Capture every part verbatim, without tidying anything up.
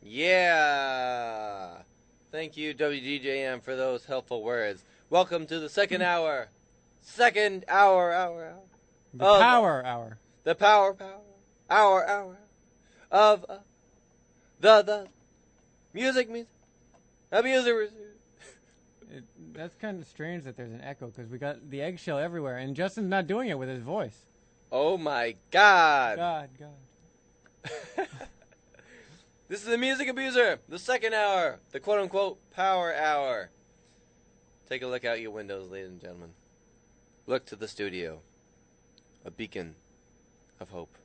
Yeah. Thank you, W D J M, for those helpful words. Welcome to the second hour. Second hour, hour, hour. The of, power hour. The power, power, hour, hour of uh, the, the music, music, abuser. It, that's kind of strange that there's an echo because we got the eggshell everywhere, and Justin's not doing it with his voice. Oh my God. God, God. This is the Music Abuser, the second hour, the quote-unquote power hour. Take a look out your windows, ladies and gentlemen. Look to the studio, a beacon of hope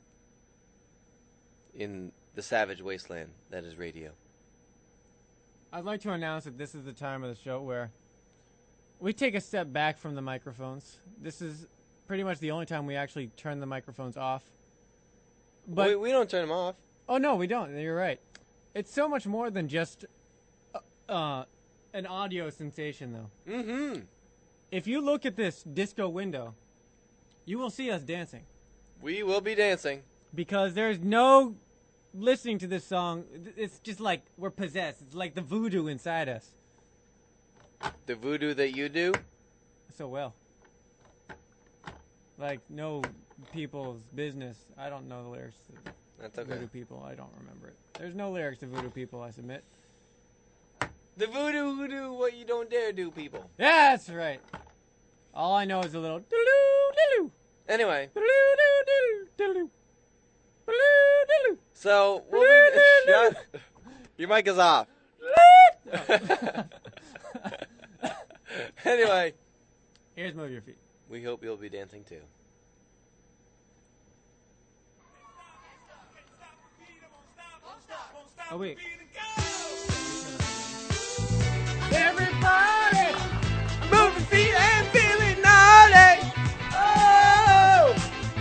in the savage wasteland that is radio. I'd like to announce that this is the time of the show where we take a step back from the microphones. This is pretty much the only time we actually turn the microphones off. But we, we don't turn them off. Oh, no, we don't. You're right. It's so much more than just uh, uh, an audio sensation, though. Mm-hmm. If you look at this disco window, you will see us dancing. We will be dancing. Because there's no listening to this song. It's just like we're possessed. It's like the voodoo inside us. The voodoo that you do? So well. Like no people's business. I don't know the lyrics to That's okay. Voodoo People. I don't remember it. There's no lyrics to Voodoo People, I submit. The voodoo who do what you don't dare do, people. Yeah, that's right. All I know is a little doo-doo, Anyway. Doo-doo, so, we'll be... Shut. Your mic is off. Anyway. Here's Move Your Feet. We hope you'll be dancing too. Oh, wait. Everybody, move your feet and feeling naughty. Oh!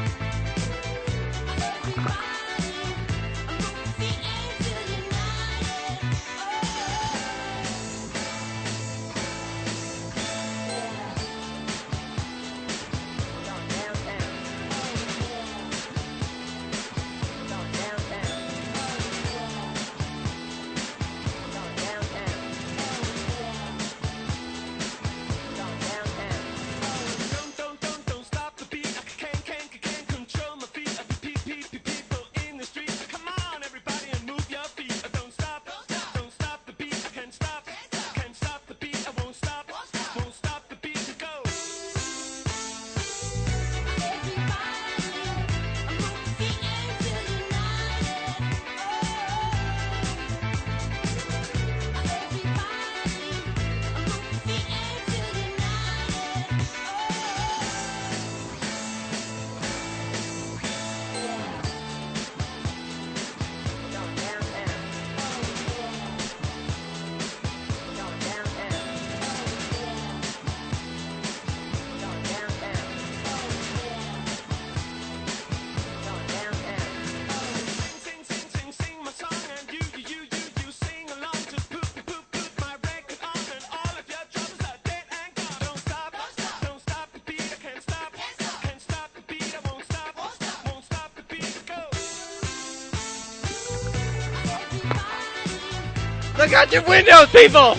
Look out your windows, people!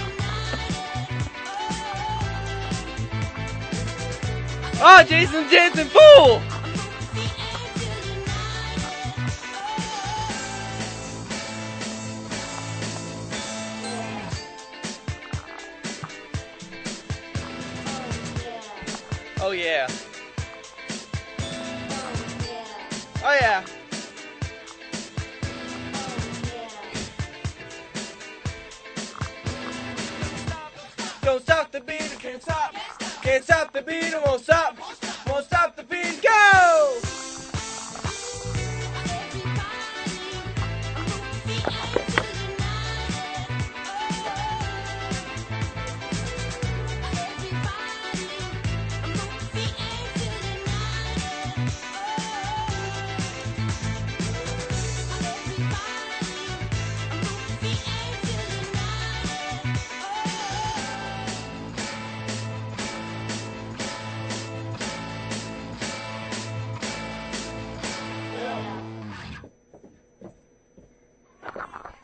Oh, Jason Jansen, fool! Oh, yeah. Oh, yeah. Don't stop the beat, can't stop. Can't stop the beat, it won't stop. Won't stop the beat, go!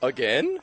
Again?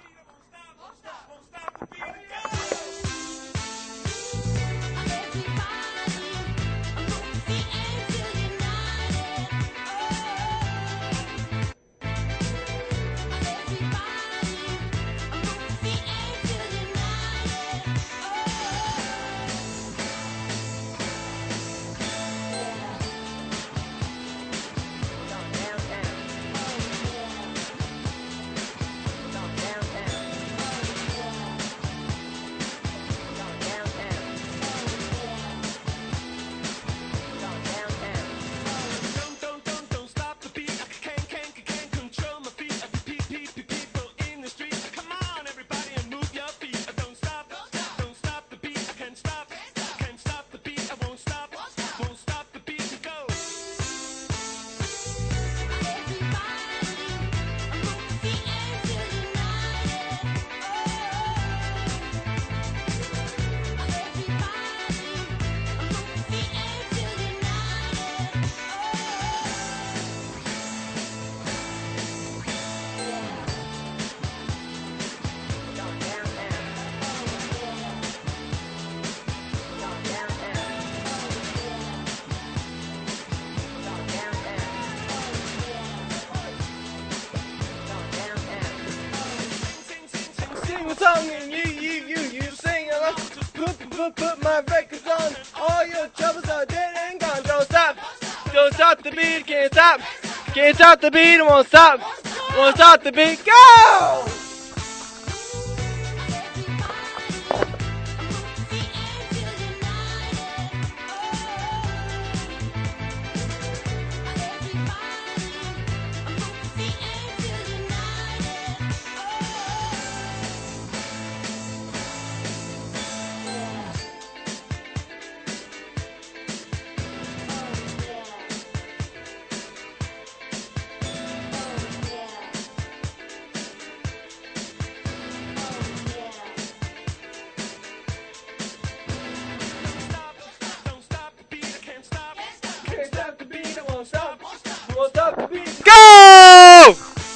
Song and you, you, you, you sing along. Put, put, put my records on. All your troubles are dead and gone. Don't stop, don't stop the beat. Can't stop, can't stop the beat. Won't stop, won't stop the beat. Go! Go!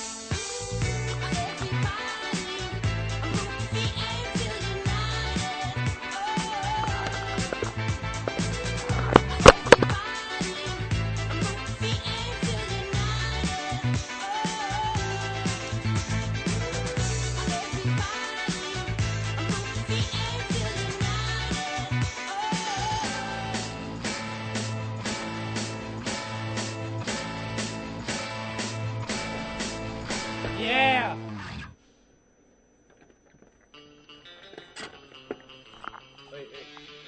Yeah! Wait, wait.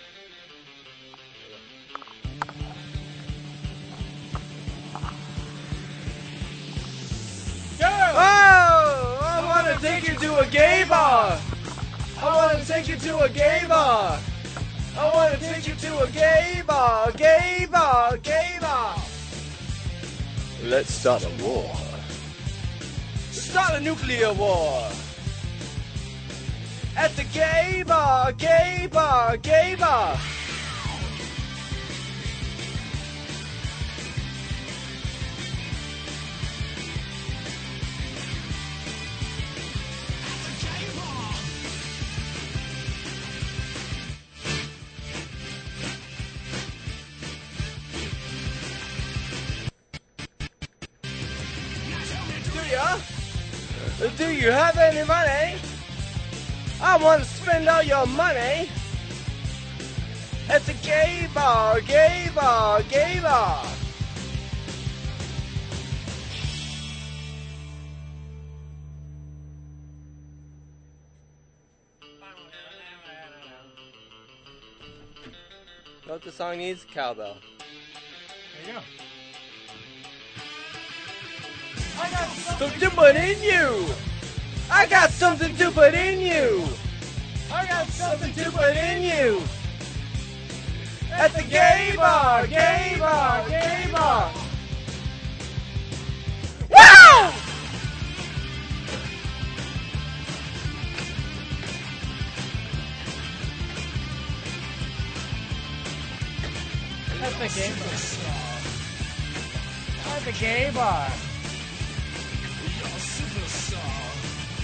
Go! Oh! I want to take you to a gay bar! I want to take you to a gay bar! I want to take you to a gay bar! Gay bar! Gay bar! Let's start a war. Start a nuclear war at the gay bar, gay bar, gay bar. Do ya? Do you have any money? I want to spend all your money at the gay bar, gay bar, gay bar. Know what the song needs? Cowbell. There you go. I got something to put in you. I got something to put in you. I got something to put in you. At the gay bar, gay bar, gay bar. Wow! At the gay bar. At the gay bar.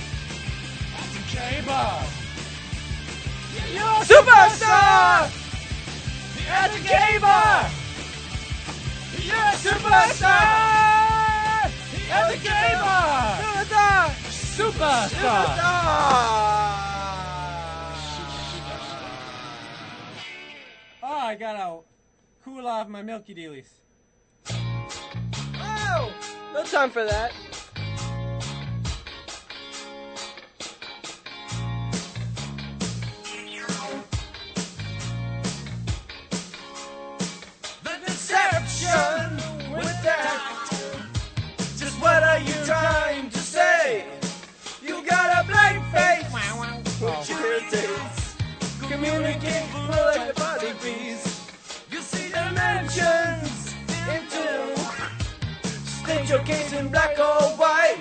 K-Bar. You're a superstar at the K-Bar. You're a superstar at the K-Bar. Superstar. Superstar. Oh, I gotta cool off my milky dealies. Oh, no time for that. The deception with that. Just what are you trying to say? You got a blank face. What you irritates. Communicate like the body bees. You see dimensions into. State your case in black or white.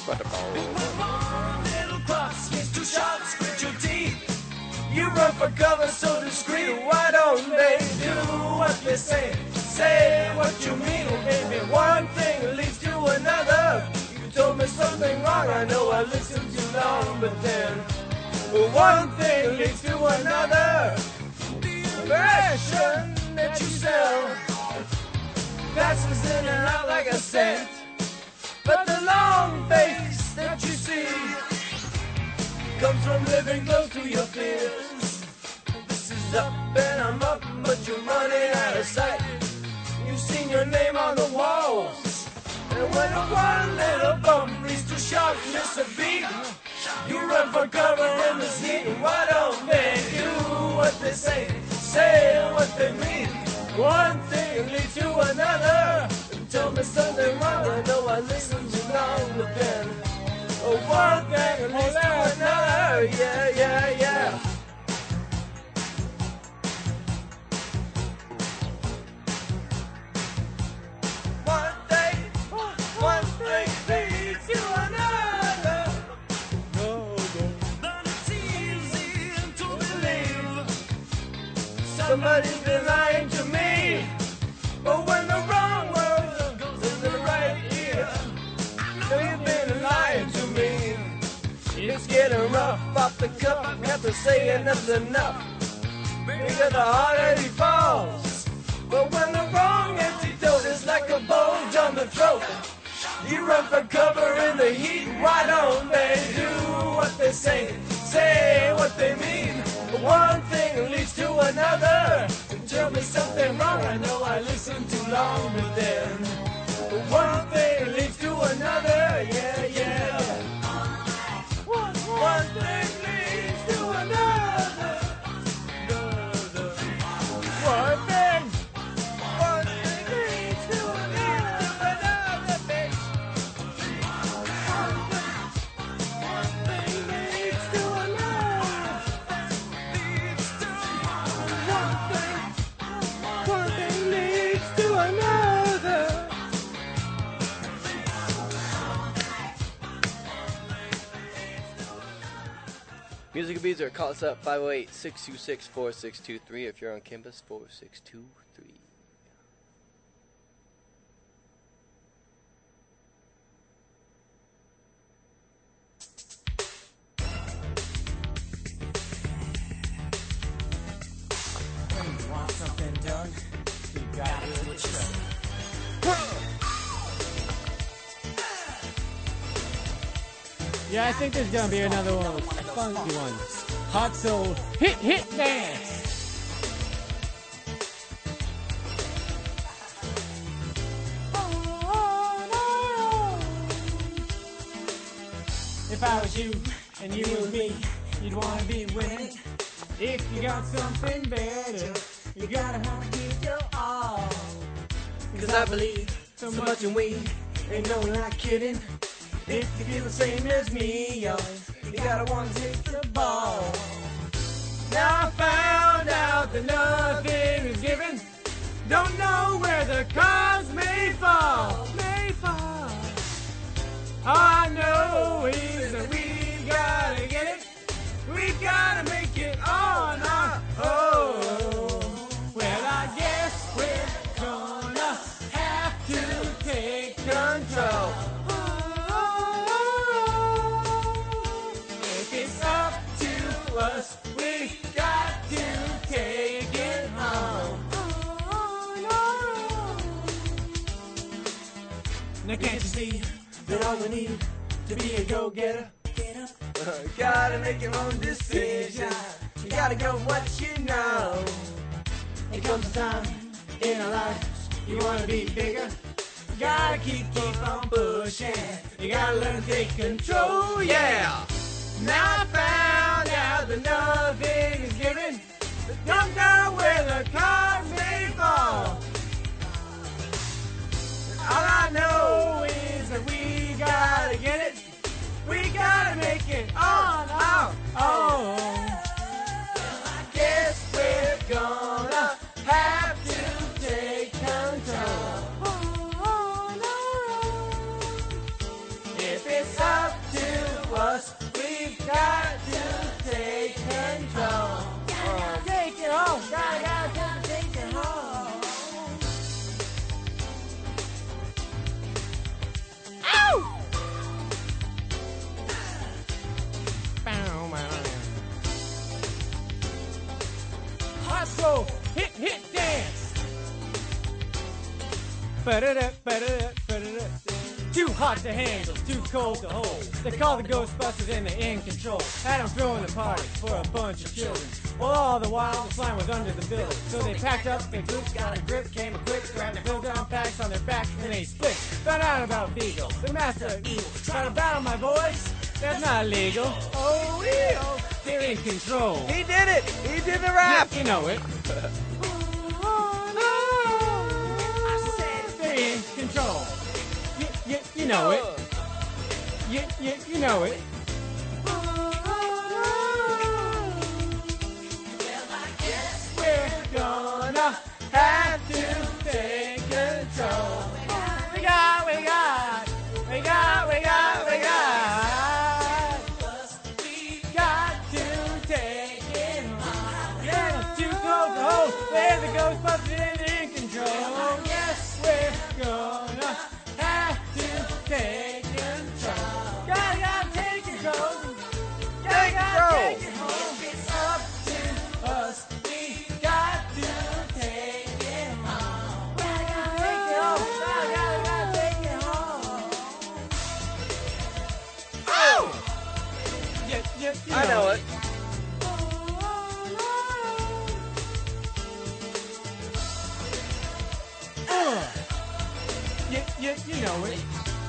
One little cross means two shots, grit your teeth. You run for cover so discreet. Why don't they do what they say? Say what you mean, baby. One thing leads to another. You told me something wrong. I know I listened too long, but then one thing leads to another. The impression that you sell passes in and out like a scent. But the long face that you see comes from living close to your fears. This is up and I'm up, but you're running out of sight. You've seen your name on the walls. And when a one little bump leads to sharp miss a beat, you run for cover in the heat. Why don't they do what they say? Say what they mean. One thing leads to another. Tell me something wrong. I know I listened too long, but then oh, one thing leads to another. Yeah, yeah, yeah. One thing, one thing leads to another. But it's easy to believe somebody's been lying to me. But when the wrong word goes in the right ear, I know you've been lying to me. It's getting rough off the cuff. I have to say enough's enough. Because the harder he falls. But when the wrong antidote is like a bulge on the throat, you run for cover in the heat. Why don't they do what they say? Say what they mean. One thing leads to another. Tell me something wrong. I know I listened too long, but then one thing leads to another. Yeah, yeah. One thing leads to another. One thing. One thing leads to another, bitch. One thing. One thing leads to another. Leads to one thing. One thing leads to another. Music Abuser, call us up five oh eight, six two six, four six two three if you're on campus, four six two three. When you want something done, you gotta do it yourself. Yeah, I think there's gonna be another one, funky one. Hot soul, hit, hit, dance. If I was you and you was me, you'd wanna be winning. If you got something better, you gotta have to give your all. Cause I believe so much in we, ain't no not kidding. If you feel the same as me, yo, you gotta wanna take the ball. Now I found out that nothing is given. Don't know where the cards may fall. May fall. All I know is that we gotta get it. We gotta make it on our own. Well, I guess we're gonna have to take control. If it's up Now can't you see that all we need to be a go-getter? Gotta make your own decision. You gotta go what you know. It comes a time in our lives you wanna be bigger. You gotta keep, keep on pushing. You gotta learn to take control, yeah. Now I found out that nothing is given. But don't know where the cards may fall. All I know is that we gotta get it. We gotta make it on our own. I guess we're gonna have to take control. If it's up to us, we've got to take control. Gotta take it home. Gotta, gotta take it home. Ow! Hot soul, hit, hit, dance. Ba-da-da, ba-da-da, ba-da-da. Too hot to handle, too cold to hold. They call the Ghostbusters and they're in control. Had them throwing the party for a bunch of children. Well, all the while the slime was under the building. So they packed up their boots, got a grip, came a quick, grabbed the build-down packs on their backs, and they split. Found out about Beagle, the master of evil. Trying to battle my boys? That's not illegal. Oh, we oh, they're in control. He did it! He did the rap! You know it. They're in control. You, you, you know it. You, you, you know it. Well, I guess we're gonna have to take control. We got, we got, we got, we got, we got. We got to take it home. Yeah, too close to hold. There's the Ghostbusters and they're in control. Yes, we're gonna have to take control. Gotta, gotta take control. Gotta, gotta take it home. It's up to us. We got to take it home. Gotta, gotta take it home. Gotta, gotta, gotta take it home. Oh! Yeah, yeah, you I know it. Uh, you, you, you know it.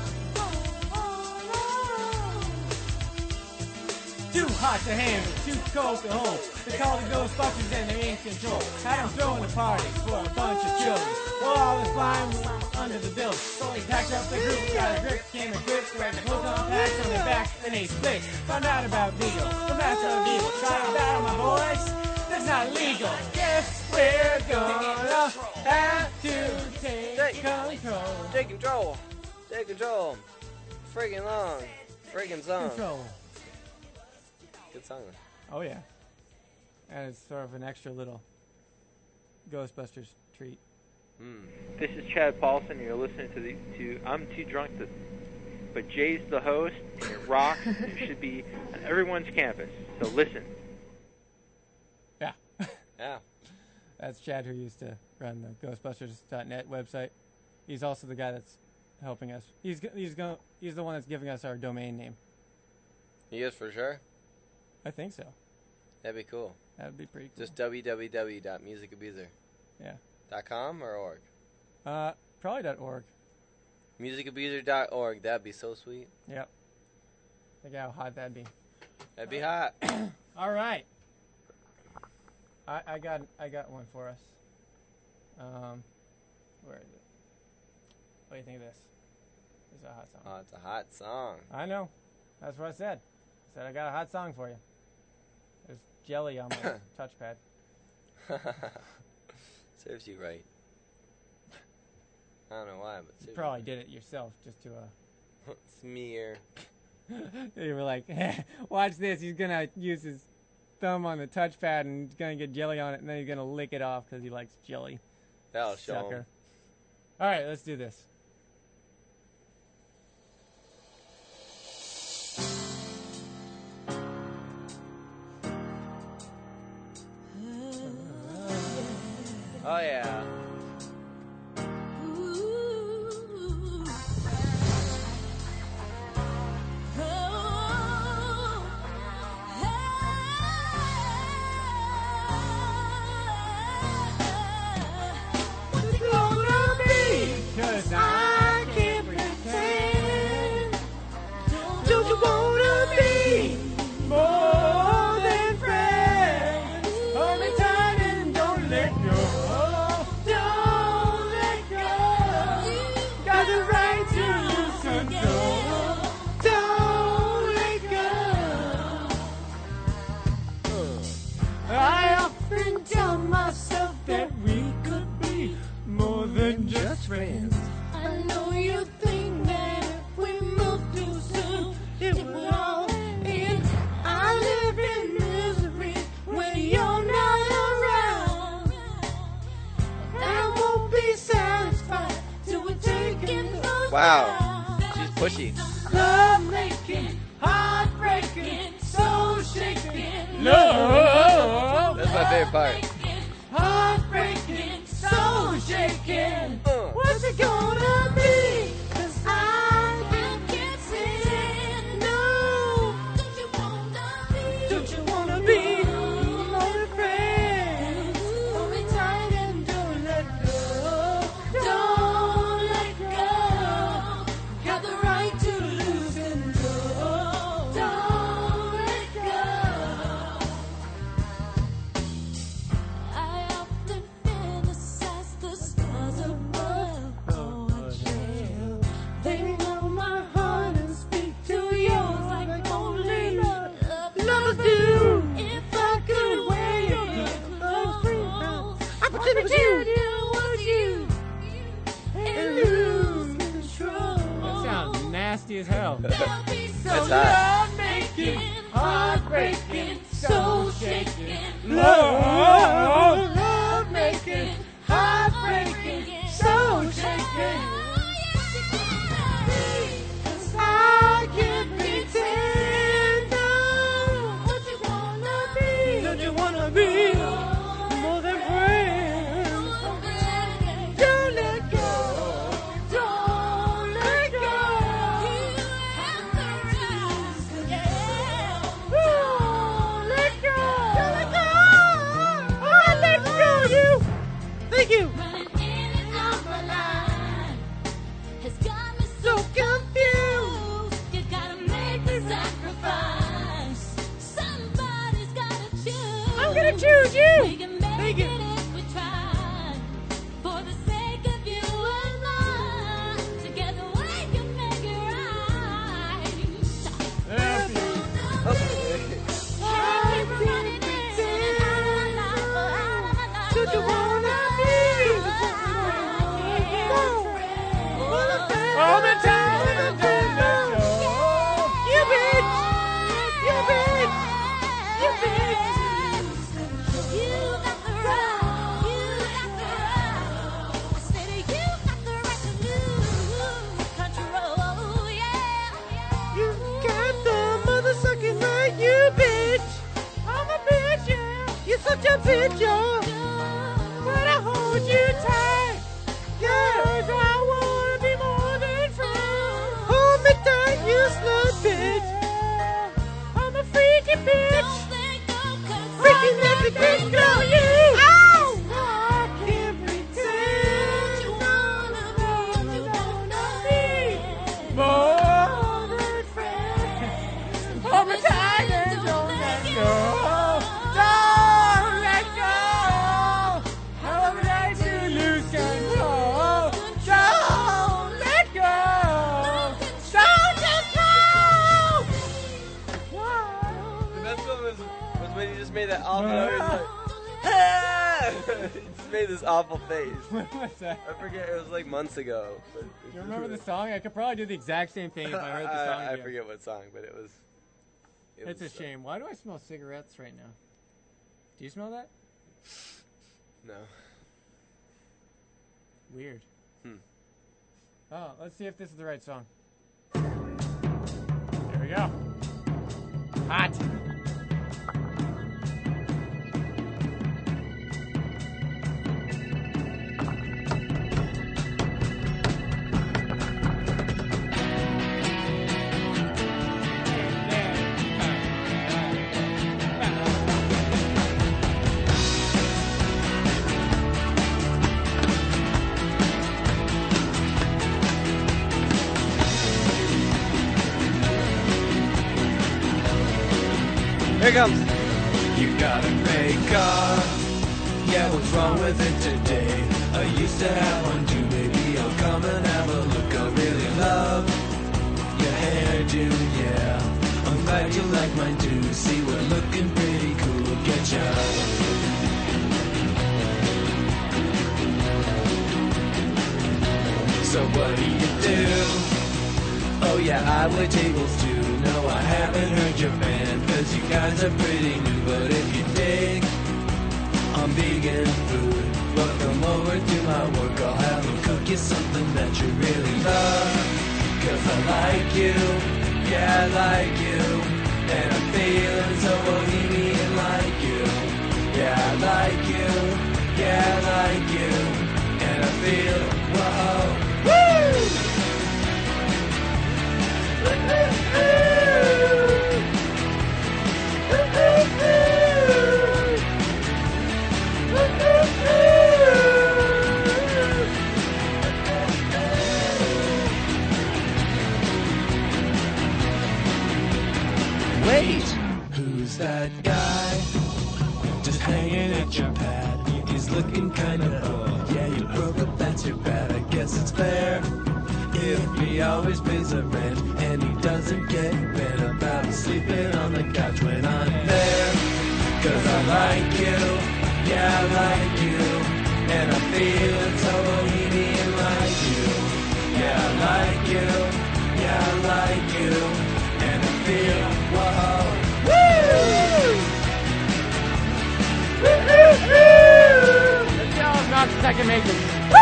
Too hot to handle, too cold to hold. They call the Ghostbusters and they're in control. Had them throwing a party for a bunch of children. Well, all the slime was under the building. So they packed up the group, got a grip, came equipped, grabbed the clothes-on packs on their back, and they split. Found out about Beagle, the master of evil. Trying to battle my boys? That's not legal. Yes, we're gonna have to take Take- control. Take control. Take control. Friggin' long. Friggin' song. Control. Good song. Oh yeah, and it's sort of an extra little Ghostbusters treat. Mm. This is Chad Paulson, and you're listening to the to I'm Too Drunk to, but Jay's the host, and it rocks. And it should be on everyone's campus. So listen. Yeah, Yeah. that's Chad, who used to run the Ghostbusters dot net website. He's also the guy that's helping us. He's g- he's going he's the one that's giving us our domain name. He is for sure. I think so. That'd be cool. That would be pretty cool. Just w w w dot music abuser yeah. dot com or org. Uh, probably dot .org. music abuser dot org. That'd be so sweet. Yep. Think how hot that'd be. That'd be hot. All right. I I got I got one for us. Um, where is it? What do you think of this? This is a hot song. Oh, it's a hot song. I know. That's what I said. I said I got a hot song for you. There's jelly on my touchpad. Serves you right. I don't know why, but You serves probably you did it yourself just to uh right. Smear. you were like, watch this, he's gonna use his thumb on the touchpad and he's gonna get jelly on it and then he's gonna lick it off because he likes jelly. That'll show Sucker. him. Alright, let's do this. Oh yeah. Wow. She's pushy. Love making, heartbreaking, soul shaking. Love. That's my favorite part. Heartbreaking, soul shaking. Uh. What's it gonna be? 'Cause I can't say no. Don't you wanna be? Don't you wanna be my friend? Hold me tight and don't let go. Don't let go. Got the right to lose control. Don't let go. I often fantasize the stars above. Oh, I share. They know my heart and speak to yours like only lovers do. If I could wear your clothes, I pretend it was you and lose control. That sounds nasty as hell. That's That's hot. love-making, heartbreaking, soul-shaking. Love, love-making, heartbreaking, soul-shaking. 'Cause I can't pretend. No. What you wanna be? Don't you wanna be more than friends? Don't let go. Don't let go. Don't let go. Don't let go. I let go you. Thank you. So confused. You gotta make the sacrifice. Somebody's gotta choose. I'm gonna choose you. We can make Thank you. It if we try. For the sake of you and I, together we can make it right. Thank you. I can't pretend. Don't you wanna be? All the time and don't let go. You bitch! You bitch! You bitch! You got the right. You got the right. I said you got the right to lose control. Yeah. You got the mother sucking right, you bitch. I'm a bitch, yeah. You're such a bitch, yeah. But I hold you tight. Cause I wanna be more than friends. Hold me tight, you slut bitch. I'm a freaky bitch. Freaking everything girl, you. Ow! I can't pretend. You wanna be, you wanna be more than friends. Hold me tight and don't let go. Don't let go. How would I to lose control? Don't let go. Don't let go. The best one was, was when he just made that awful noise. Like, "Ah!" He just made this awful face. What's that? I forget. It was like months ago. But it's Do you just remember really- the song? I could probably do the exact same thing if I heard the song I, I again. forget what song, but it was. It It's a was, uh, shame. Why do I smell cigarettes right now? Do you smell that? No. Weird. Hmm. Oh, let's see if this is the right song. There we go. Hot. Here it comes. You got a great car. Yeah, what's wrong with it today? I used to have one too, baby. I'll come and have a look. I really love your hairdo, yeah. I'm glad you like mine too. See, we're looking pretty cool. Get ya. So what do you do? Oh yeah, I wait tables too. No, I haven't heard your band, cause you guys are pretty new. But if you dig on vegan food, welcome over to my work. I'll have them cook make you something that you really love. Cause I like you, yeah I like you, and I'm feeling so bohemian like you. Yeah I like you, yeah I like you, and I feel, whoa, woo! Wait, who's that guy? Just hanging at your pad. He's looking kinda bored. Yeah, you broke up, that's too bad. I guess it's fair if he always pays the rent and he doesn't get bent about sleeping on the couch when I'm there. Cause I like you, yeah I like you, and I'm feeling so bohemian like you. Yeah I like you, yeah I like you, and I feel, whoa, woo! Let's go, Knox, I can make it.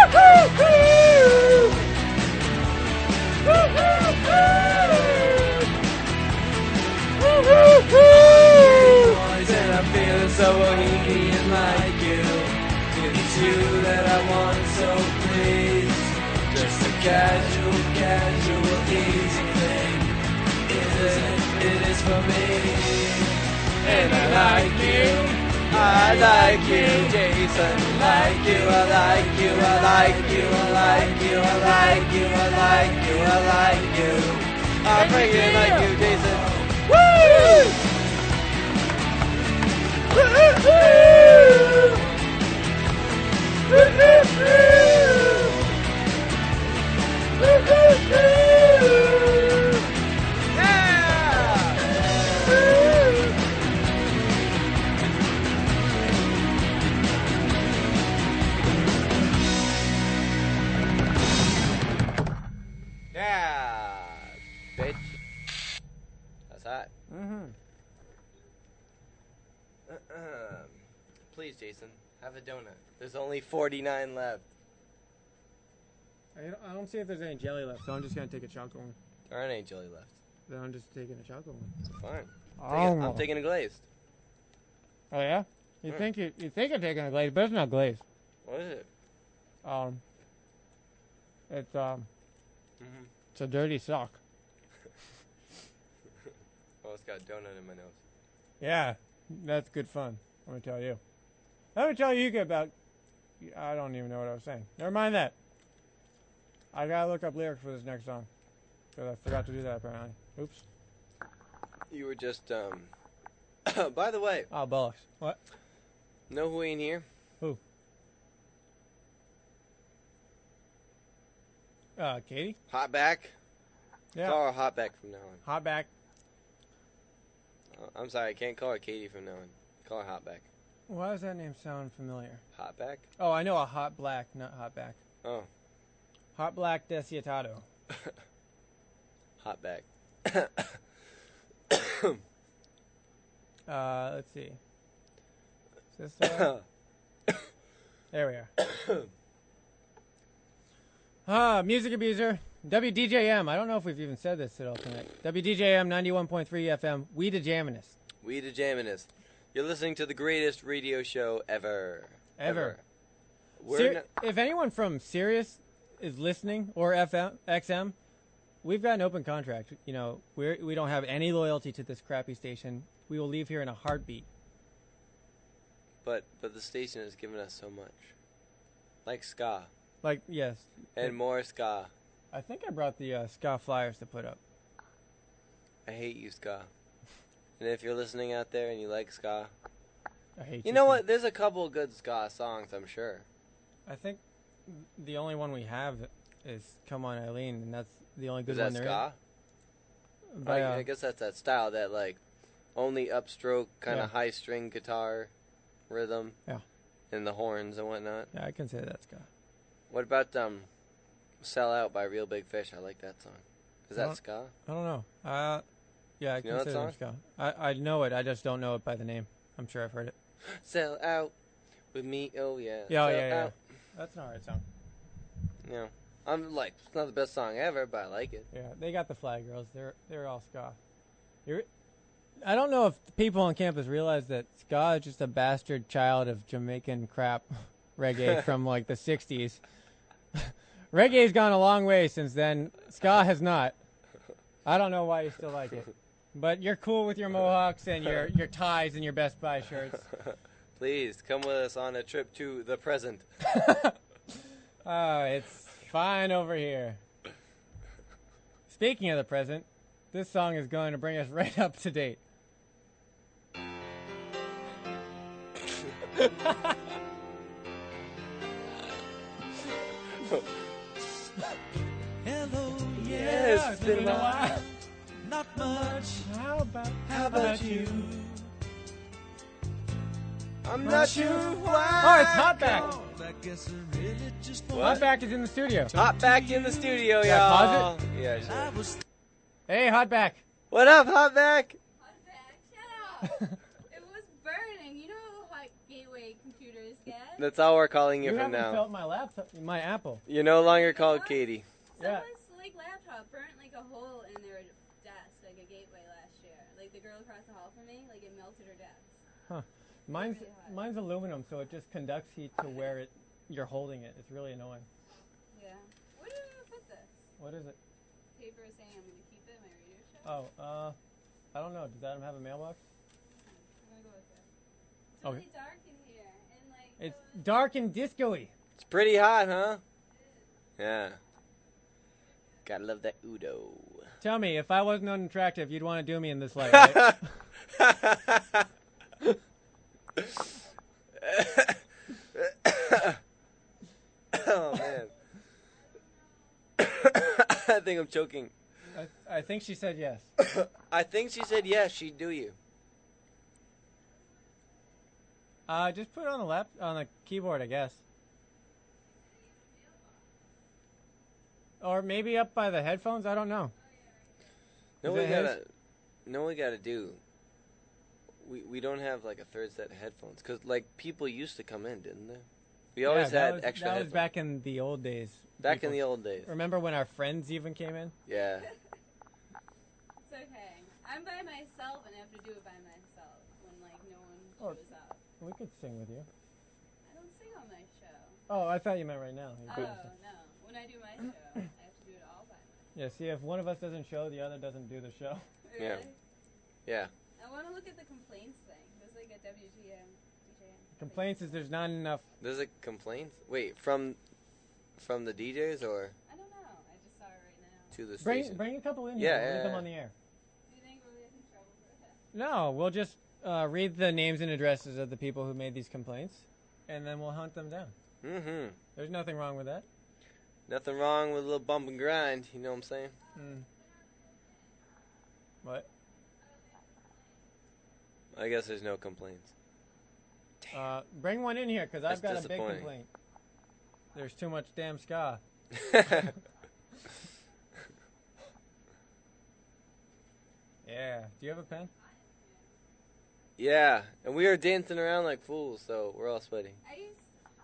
Boys, and I'm feeling so bohemian like you. It's you that I want, so please. Just a casual, casual, easy thing. It is, it is for me. And I like you, I like you, Jason. I like you, I like you, I like you, I like you, I like you, I like you, I like you. I'm freaking like you, Jason. Woo! Yeah, bitch. That's hot. Mm-hmm. Uh-uh. Please, Jason, have a donut. There's only forty-nine left. I don't, I don't see if there's any jelly left, so I'm just gonna take a chocolate one. There aren't any jelly left. Then I'm just taking a chocolate one. Fine. Oh, Taking- I'm taking a glazed. oh yeah? You Mm. think you you think you're taking a glaze, but it's not glaze. What is it? Um, it's um, Mm-hmm. it's a dirty sock. Oh, it's got a donut in my nose. Yeah, that's good fun. Let me tell you. Let me tell you about. I don't even know what I was saying. Never mind that. I gotta look up lyrics for this next song because I forgot to do that apparently. Oops. You were just, um... By the way, Oh bollocks. What? know who ain't here? Who? Uh, Katie. Hotback? Yeah. Call her Hotback from now on. Hot back. Uh, I'm sorry, I can't call her Katie from now on. Call her Hotback. Why does that name sound familiar? Hotback? Oh, I know a hot black, not hot back. Oh, Hot black desiatado. Hotback. Uh, let's see. Is this uh, there we are. Ah, Music Abuser. W D J M. I don't know if we've even said this at all tonight. W D J M ninety-one point three F M. We the Jaminist. We the Jaminist. You're listening to the greatest radio show ever. Ever. We're Ser- not- if anyone from Sirius is listening, or F M, X M, we've got an open contract. You know, we're, we don't have any loyalty to this crappy station. We will leave here in a heartbeat. but but the station has given us so much. Like ska. Like, yes. And more ska. I think I brought the uh, ska flyers to put up. I hate you, ska. And if you're listening out there and you like ska, I hate you know what? There's a couple good ska songs, I'm sure. I think the only one we have is Come On Eileen, and that's the only good Is that one there ska? is. I, By, uh, I guess that's that style, that like only upstroke kind of Yeah. high string guitar rhythm. Yeah. And the horns and whatnot. yeah, I can say that's ska. What about um, "Sell Out" by Real Big Fish? I like that song. Is that Well, ska? I don't know. Uh, yeah, I You know that consider it ska. I, I know it, I just don't know it by the name. I'm sure I've heard it. Sell out with me, oh yeah. Yeah, oh, Sell yeah, yeah. out. That's not a right song. You know, I'm like, it's not the best song ever, but I like it. Yeah, they got the Flag Girls. They're they're all ska. You're, I don't know if the people on campus realize that ska is just a bastard child of Jamaican crap reggae from like the sixties. Reggae's gone a long way since then. Ska has not. I don't know why you still like it. But you're cool with your mohawks and your, your ties and your Best Buy shirts. Please, come with us on a trip to the present. Oh, it's fine over here. Speaking of the present, this song is going to bring us right up to date. Hello, Yeah, it's been a while. Not much. How about, How about you? I'm not sure why. Oh, it's Hotback. I guess I really just What? Hotback is in the studio. Hot back in the studio, Should I y'all. pause Yeah, I sure. was Hey, Hotback. What up, Hot back? Shut up! It was burning. You know how hot gateway computers get? That's all we're calling you, You from haven't now. felt my laptop, my Apple. You're no longer called Katie. Yeah. Someone's like laptop burnt like a hole in their desk, like a gateway last year. Like the girl across the hall from me, like it melted her desk. Mine's Really hot. mine's aluminum, so it just conducts heat to where it you're holding it. It's really annoying. Yeah. Where did I put this? What is it? Paper saying I'm gonna keep it. My radio show. Oh, uh, I don't know. Does Adam have a mailbox? I'm gonna go with it. It's Okay. really dark in here, and like It's so dark and disco-y. It's pretty hot, huh? Yeah. Gotta love that Udo. Tell me, if I wasn't unattractive, you'd want to do me in this light, right? Oh, man. I think I'm choking. I, I think she said yes. I think she said yes, she'd do you. Uh, just put it on the lap on the keyboard, I guess. Or maybe up by the headphones. I don't know. No, Is we it his? gotta. No, we gotta do. We we don't have like a third set of headphones because like people used to come in, didn't they? We always Yeah, that had was, extra That was headphones. back in the old days. Back People- in the old days. Remember when our friends even came in? Yeah. it's okay. I'm by myself and I have to do it by myself when like no one Oh. shows up. We could sing with you. I don't sing on my show. Oh, I thought you meant right now. You Oh couldn't sing. no! When I do my show, I have to do it all by myself. Yeah, see, if one of us doesn't show, the other doesn't do the show. Yeah. Really? Yeah. I want to look at the complaints thing. There's like a W G M D J. Complaints is there's not enough. There's a complaint. Wait, from from the D Js or I don't know. I just saw it right now. to the Bring station? bring a couple in Yeah, here. We'll yeah, read them yeah. on the air. Do you think we'll get in trouble for that? No, we'll just uh, read the names and addresses of the people who made these complaints, and then we'll hunt them down. Mm-hmm. There's nothing wrong with that. Nothing wrong with a little bump and grind. You know what I'm saying? Mm. What? I guess there's no complaints. Uh, bring one in here, because I've That's got a big disappointing. complaint. There's too much damn ska. Yeah. Do you have a pen? Yeah, and we were dancing around like fools, so we're all sweaty. I used.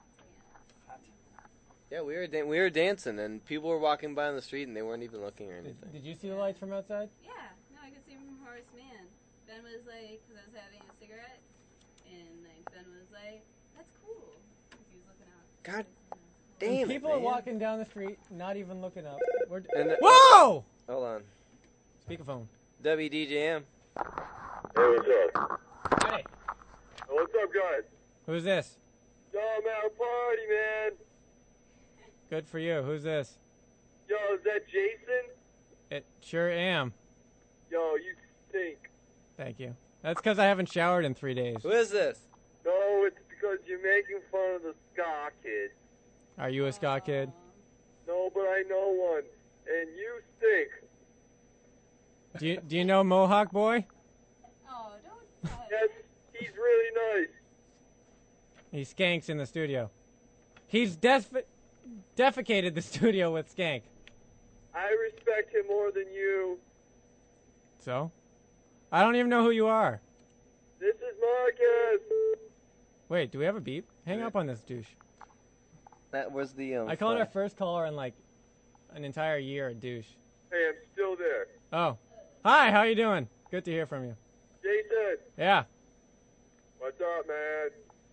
Yeah, we were dan- we were dancing, and people were walking by on the street, and they weren't even looking or Did, anything. did you see the lights from outside? Yeah. No, I could see him from Horace Mann. Ben was like, because I was having a cigarette, and like Ben was like, "That's cool." 'Cause he was looking out. God Like, damn And it, people are man. walking down the street, not even looking up. We're d- And the- Whoa! Hold on. Speakerphone. W D J M. Hey, what's up? Hey, What's up, guys? who's this? Yo, I'm at a party, man. Good for you. Who's this? Yo, is that Jason? It sure am. Yo, you stink. Thank you. That's because I haven't showered in three days. Who is this? No, it's because you're making fun of the ska kid. Are you a ska kid? No, but I know one. And you stink. Do you, do you know Mohawk Boy? Oh, don't. Uh, Yes, he's really nice. He skanks in the studio. He's def- defecated the studio with skank. I respect him more than you. So? I don't even know who you are. This is Marcus. Wait, do we have a beep? Hang up on this douche. That was the. Um, I called fly. our first caller in like an entire year a douche. Hey, I'm still there. Oh, hi. How you doing? Good to hear from you. Jason, Yeah. what's up, man?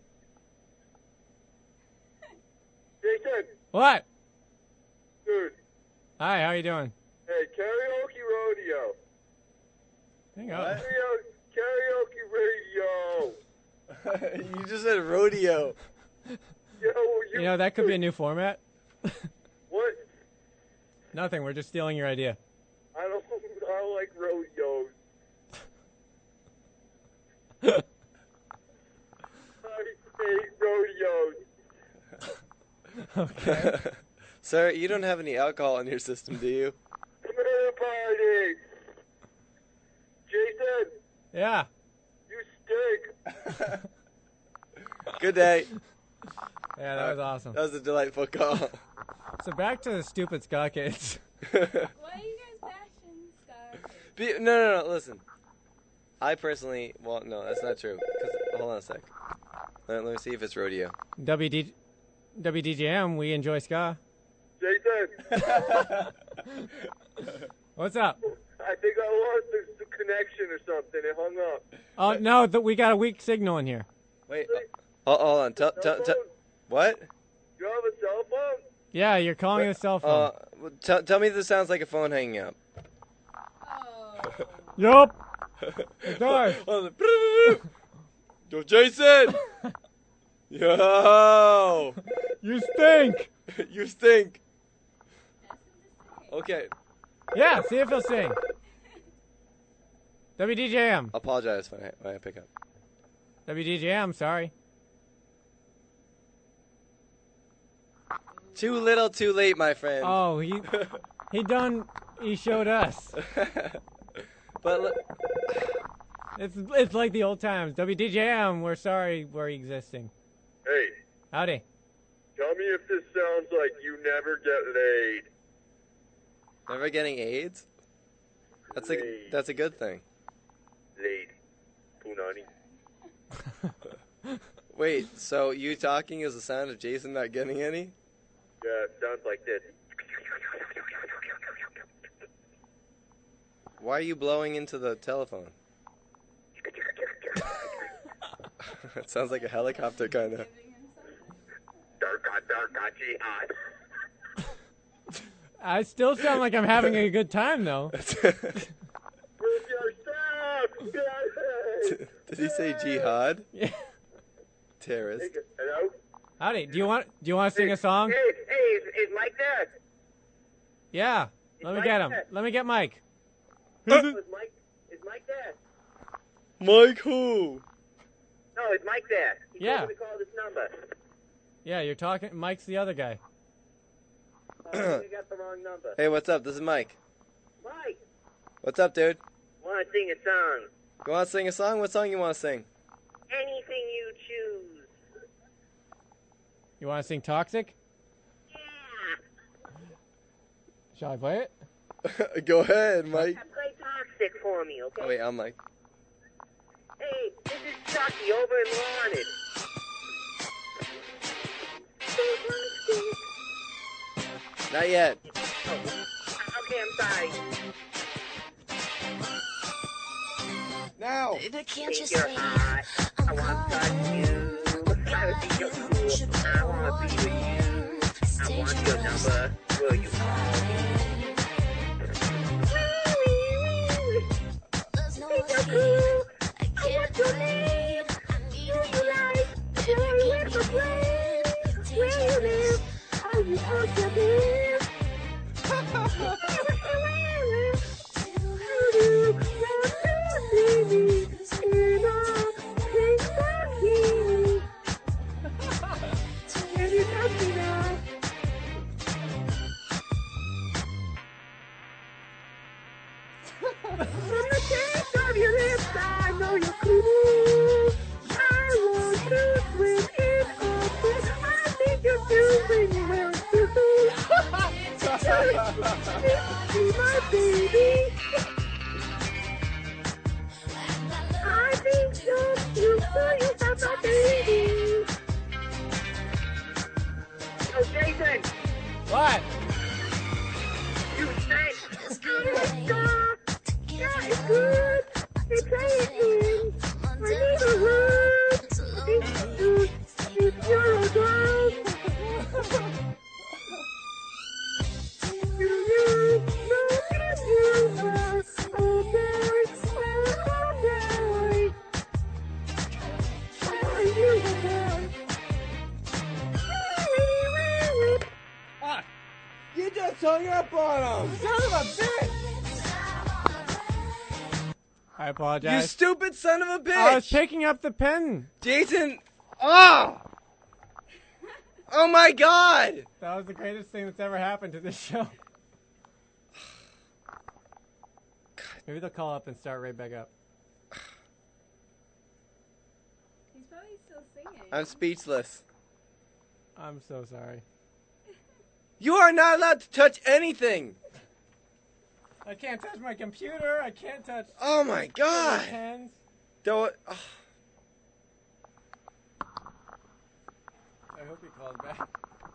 Jason, What? dude. Hi. How you doing? Hey, karaoke rodeo. Hang on. Karaoke, karaoke radio. You just said rodeo. Yo, you, You know that could be a new format. What? Nothing. We're just stealing your idea. I don't. I don't like rodeos. I hate rodeos. Okay. Sir, you don't have any alcohol in your system, do you? Come to the party. Jason, Yeah. you stink. Good day. Yeah, that was awesome. That was a delightful call. So back to the stupid ska kids. Why are you guys bashing Scar? Be, no, no, no. Listen. I personally, well, no, that's not true. 'Cause, hold on a sec. Let, let me see if it's rodeo. W D, W D J M, we enjoy ska. Jason, What's up? I think I lost the, the connection or something. It hung up. Oh no, th- we got a weak signal in here. Wait. Oh, hold on. Tell, tell, tell, what? You have a cell phone? Yeah, you're calling a cell phone. Uh, well, tell, tell me this sounds like a phone hanging up. Oh. Yup. It does. Yo, Jason! Yo! You stink. You stink. Ask him to sing. Okay. Yeah, see if he'll sing. W D J M. I'll apologize when I, when I pick up. W D J M, sorry. Too little, too late, my friend. Oh, he he done. He showed us. But look, It's it's like the old times. W D J M, we're sorry we're existing. Hey, Howdy. tell me if this sounds like you never get laid. never getting AIDS? That's a Laid. that's a good thing. Laid. Punani. Wait, so you talking is the sound of Jason not getting any? Yeah, it sounds like this. Why are you blowing into the telephone? It sounds like a helicopter kind of. Giving him something. Darka, darka, jihad. I still sound like I'm having a good time though. Prove yourself! Did he say jihad? Yeah. Terrorist. Hello? Howdy. Do you want do you want to sing a song? Hey, hey, is, is Mike there? Yeah. Let me Mike get him. there? Let me get Mike. Is Mike, is Mike there? Mike who? No, is Mike there? He Yeah. told me to call this number. Yeah, you're talking. Mike's the other guy. Oh, you got the wrong number. Hey, what's up? This is Mike. Mike, What's up, dude? want to sing a song? You want to sing a song? What song you want to sing? Anything you choose. You want to sing Toxic? Yeah. Shall I play it? Go ahead, Mike. Play Toxic for me, okay? Oh wait, I'm Mike. Hey, this is Chucky over in Wanted. Not yet. Oh, okay, I'm sorry. Now. Baby, can't you Think you're see? hot. I want to touch you. I think you're cool. I want to be with you. I want your number. Will you call me? There's no escape. I can't wait. I need you like. Baby, keep me contagious. Are you out to be? hung up on him. Son of a bitch! I You apologize. stupid son of a bitch. I was picking up the pen. Jason. Oh. Oh my God. That was the greatest thing that's ever happened to this show. Maybe they'll call up and start right back up. He's probably still singing. I'm speechless. I'm so sorry. You are not allowed to touch anything. I can't touch my computer. I can't touch Oh my my God. pens. Don't. Oh. I hope he calls back.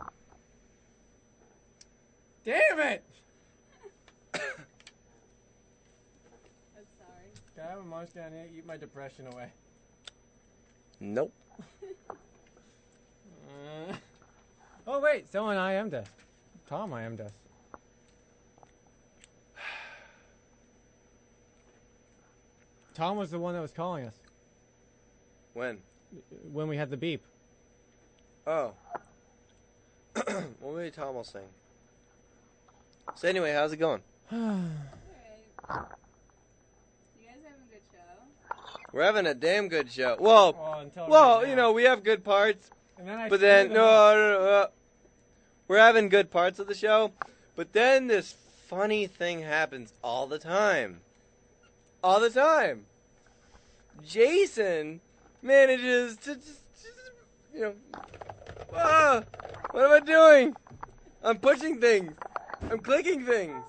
Damn it! I'm sorry. Can I have a munch down here? Eat my depression away. Nope. Uh, oh wait, someone I M'd us. Tom I M'd us. Tom was the one that was calling us When? when we had the beep. Oh. Well, maybe Tom will sing. So anyway, how's it going? Alright. You guys having a good show? We're having a damn good show. Well, Oh, until well, right you now. know, we have good parts, And then I but then screwed no, up. no, no, no, we're having good parts of the show, but then this funny thing happens all the time. All the time. Jason manages to just, just you know, ah, what am I doing? I'm pushing things. I'm clicking things.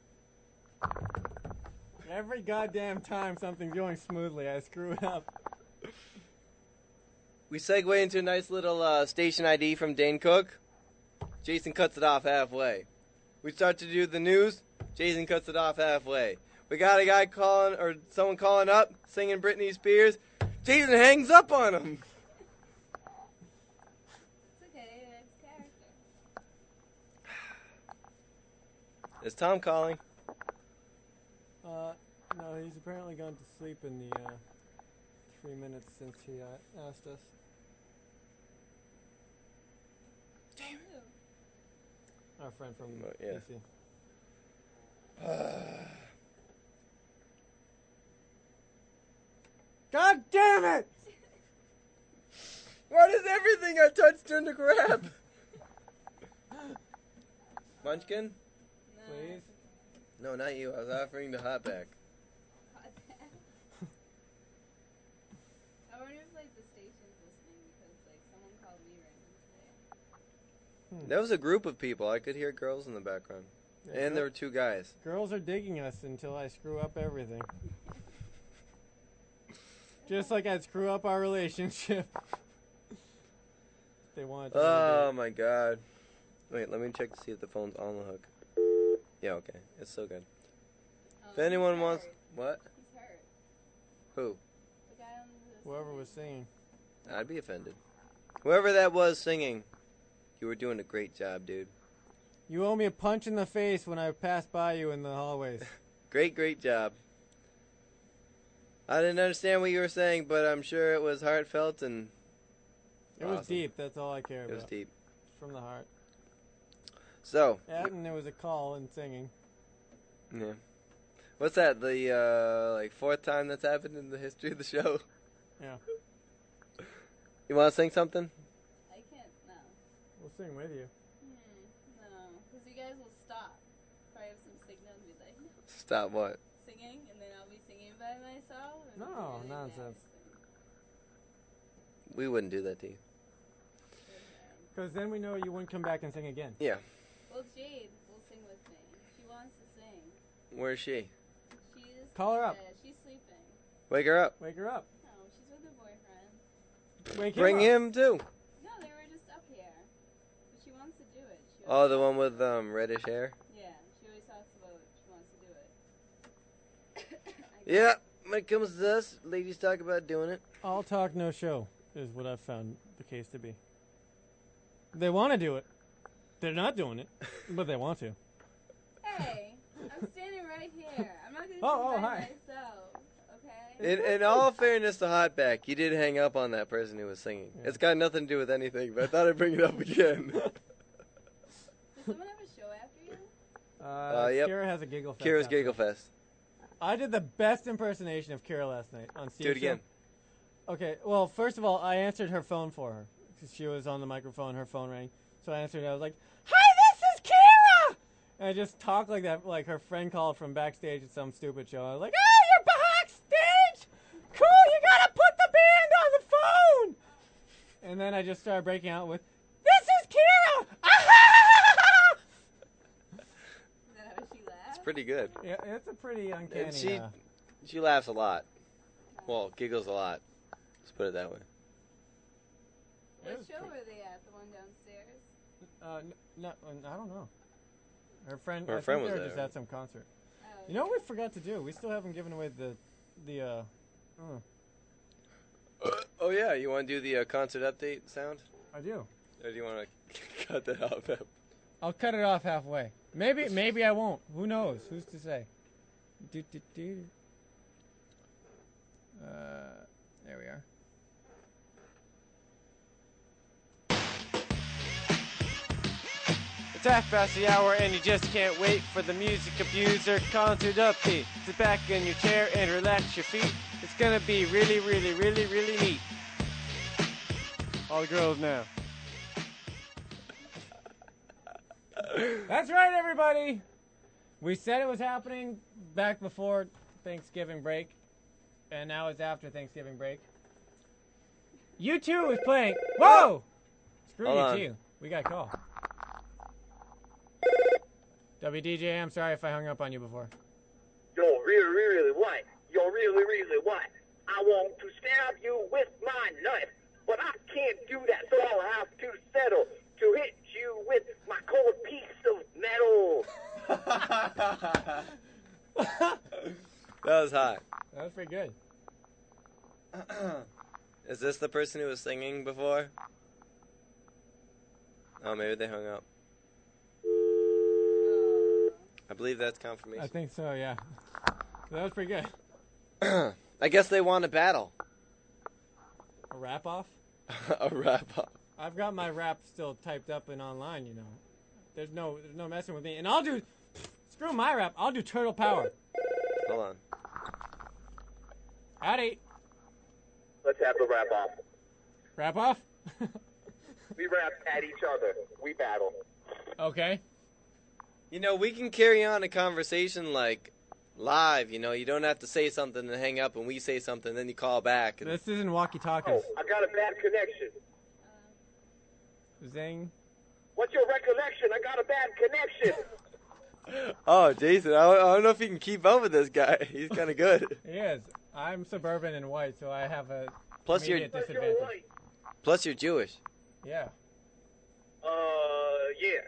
Every goddamn time something's going smoothly, I screw it up. We segue into a nice little uh, station I D from Dane Cook. Jason cuts it off halfway. We start to do the news. Jason cuts it off halfway. We got a guy calling, or someone calling up, singing Britney Spears. Jason hangs up on him. It's okay, it's character. Is Tom calling? Uh, no, he's apparently gone to sleep in the uh, three minutes since he uh, asked us. Damn. Our friend from Oh, yeah. D C. God damn it! Why does everything I touch turn to crap? Munchkin? No. Please? No, not you. I was offering the hot back. I wonder if like the station's listening because like someone called me random today. There was a group of people. I could hear girls in the background. Yeah, And there were two guys. Girls are digging us until I screw up everything. Just like I'd screw up our relationship. They wanted to. Oh my god. Wait, let me check to see if the phone's on the hook. Yeah, okay. It's so good. Um, If anyone he's wants... hurt. What? He's hurt. Who? The guy on the Whoever was singing. I'd be offended. Whoever that was singing, you were doing a great job, dude. You owe me a punch in the face when I passed by you in the hallways. Great, great job. I didn't understand what you were saying, but I'm sure it was heartfelt and It was Awesome. deep. That's all I care it about. was deep. From the heart. So, That and there was a call and singing. yeah. What's that? The uh, like fourth time that's happened in the history of the show? Yeah. You want to sing something? I can't. No. We'll sing with you. Hmm. No. Because you guys will stop. Probably have some signal and be like Stop what? singing, and then I'll be singing by myself. and No, it'll be really nonsense. embarrassing. We wouldn't do that to you. Because then we know you wouldn't come back and sing again. Yeah. Well, Jade will sing with me. She wants to sing. Where's she? She's Call her in up. bed. She's sleeping. Wake her up. Wake her up. No, she's with her boyfriend. Wake Bring him. him too. No, they were just up here. But she wants to do it. She Oh, always- the one with um reddish hair. Yeah, she always talks about she wants to do it. I Yeah. When it comes to this, ladies talk about doing it. All talk, no show is what I've found the case to be. They want to do it. They're not doing it, but they want to. Hey, I'm standing right here. I'm not gonna Oh, sing oh, by hi. myself. Okay. In, in all fairness to Hotback, you did hang up on that person who was singing. Yeah. It's got nothing to do with anything, but I thought I'd bring it up again. Does someone have a show after you? Uh, Uh, yep. Kira has a giggle fest. Kira's after. Giggle Fest. I did the best impersonation of Kira last night on Steve's Do it again. show. Okay, well, first of all, I answered her phone for her. 'Cause she was on the microphone, her phone rang. So I answered, I was like, "Hi, this is Kira!" And I just talked like that, like her friend called from backstage at some stupid show. I was like, "Oh, you're backstage? Cool, you gotta put the band on the phone!" And then I just started breaking out with, "This is Kira!" Is that how she laughed? It's pretty good. Yeah, it's a pretty uncanny. And she, uh, she laughs a lot. Well, giggles a lot. Let's put it that way. What show were they at? The one downstairs? Uh, n- no, I don't know. Her friend. Her I friend think was they were there. just at some concert. Oh, You know what we forgot to do? We still haven't given away the, the. uh... uh, Oh yeah, you want to do the uh, concert update sound? I do. Or do you want to cut that out? I'll cut it off halfway. Maybe, maybe I won't. Who knows? Who's to say? Do, do, do. Uh, there we are. It's half past the hour and you just can't wait for the Music Abuser concert update. Sit back in your chair and relax your feet. It's gonna be really, really, really, really neat. All the girls now. That's right, everybody. We said it was happening back before Thanksgiving break, and now it's after Thanksgiving break. U two is playing. Whoa! Screw Hold you on. two. We got a call. W D J, I'm sorry if I hung up on you before. Yo, really, really what? Yo, really, really what? I want to stab you with my knife, but I can't do that, so I'll have to settle to hit you with my cold piece of metal. That was hot. That was pretty good. Is this the person who was singing before? Oh, maybe they hung up. I believe that's I confirmation. think so, yeah. That was pretty good. I guess they want a battle. A wrap off? A wrap up. I've got my rap still typed up and online, you know. There's no there's no messing with me. And I'll do screw my rap, I'll do Turtle Power. Hold on. Howdy. Let's have the wrap off. Wrap off? We rap at each other. We battle. Okay. You know, we can carry on a conversation like live. You know, you don't have to say something and hang up, and we say something, then you call back. And This isn't walkie talkies. Oh, I got a bad connection. Zing. What's your recollection? I got a bad connection. Oh, Jason, I don't, I don't know if you can keep up with this guy. He's kind of good. He is. I'm suburban and white, so I have a Plus, you're immediate What's your disadvantage. right? plus you're Jewish. Yeah. Uh, yeah.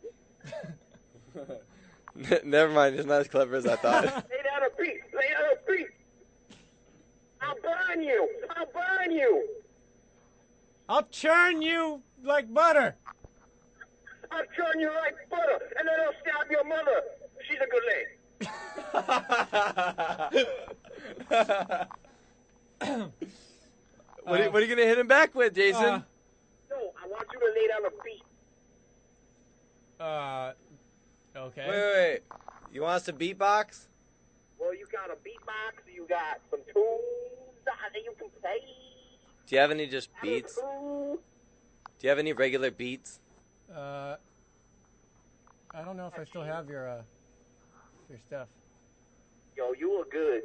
Never mind, it's not as clever as I thought. Lay down a beat. Lay down a beat. I'll burn you. I'll burn you. I'll churn you like butter. I'll turn you like butter, and then I'll stab your mother. She's a good lady. what, are, what are you gonna hit him back with, Jason? Uh, No, I want you to lay down a beat. Uh, okay. wait, wait, wait. You want us to beatbox? Well, you got a beatbox. You got some tunes that you can play. Do you have any just beats? Ooh. Do you have any regular beats? Uh, I don't know if I still have your uh your stuff. Yo, you were good.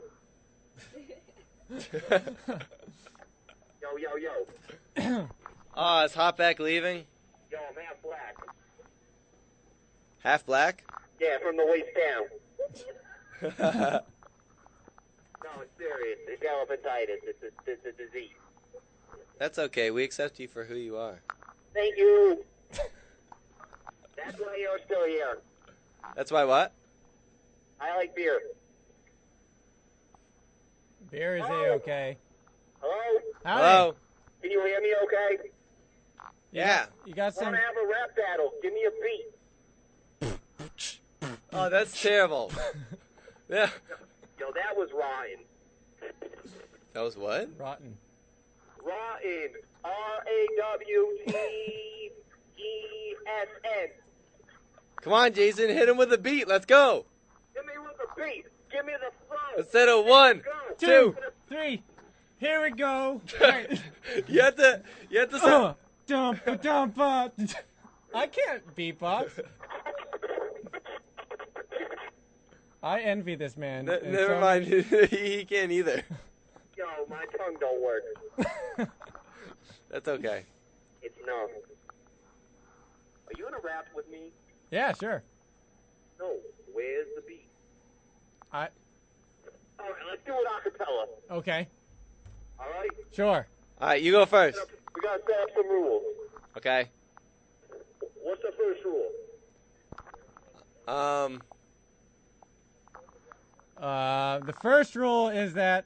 Yo, yo, yo. Oh, is Hotback leaving? Yo, I'm half black. Half black? Yeah, from the waist down. No, it's serious. It's elephantitis. It's a, it's a disease. That's okay. We accept you for who you are. Thank you. That's why you're still here. That's why what? I like beer. Beer is Oh. a okay. Hello? Howdy. Hello? Can you hear me okay? You Yeah. got- You got I some. want to have a rap battle. Give me a beat. Oh, that's terrible. Yeah. Yo, that was rotten. That was what? Rotten. Rotten. R A W T E S N. Come on, Jason, hit him with a beat. Let's go. Give me with the beat. Give me the flow. Instead of one, Go. Two, two. three. Here we go. Right. You have to, you have to say. Uh, dump, dump, uh, I can't beatbox. I envy this man. N- in never so mind. many- He can't either. Yo, my tongue don't work. That's okay. It's numb. Are you gonna rap with me? Yeah, sure. No. Where's the beat? I All right, let's do it a cappella. okay. All right. Sure. All right, you go first. We gotta set up some rules. Okay. What's the first rule? Um. Uh, the first rule is that